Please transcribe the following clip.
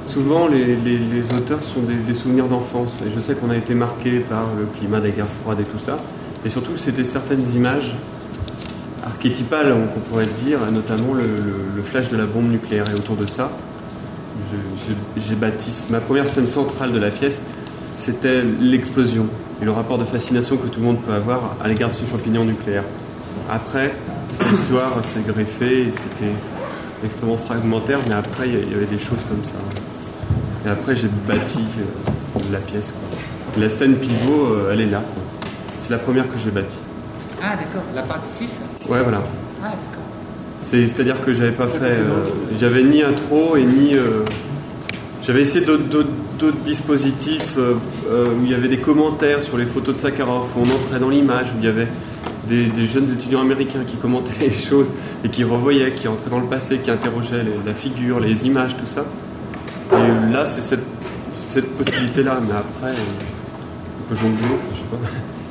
souvent les auteurs sont des souvenirs d'enfance. Et je sais qu'on a été marqué par le climat des guerres froides et tout ça. Et surtout, c'était certaines images archétypales, qu'on pourrait dire, notamment le flash de la bombe nucléaire. Et autour de ça, j'ai bâti ma première scène centrale de la pièce, c'était l'explosion et le rapport de fascination que tout le monde peut avoir à l'égard de ce champignon nucléaire. Après, l'histoire s'est greffée et c'était extrêmement fragmentaire, mais après il y avait des choses comme ça. Et après j'ai bâti la pièce, quoi. La scène pivot, elle est là, quoi. C'est la première que j'ai bâtie. Ah d'accord, la partie 6. Ouais, voilà. Ah d'accord. C'est-à-dire que j'avais pas fait... j'avais ni intro et ni... j'avais essayé d'autres dispositifs où il y avait des commentaires sur les photos de Sakharov, où on entrait dans l'image, où il y avait des jeunes étudiants américains qui commentaient les choses et qui revoyaient, qui entraient dans le passé, qui interrogeaient la figure, les images, tout ça. Et là, c'est cette possibilité-là, mais après, on peut jongler, je sais pas.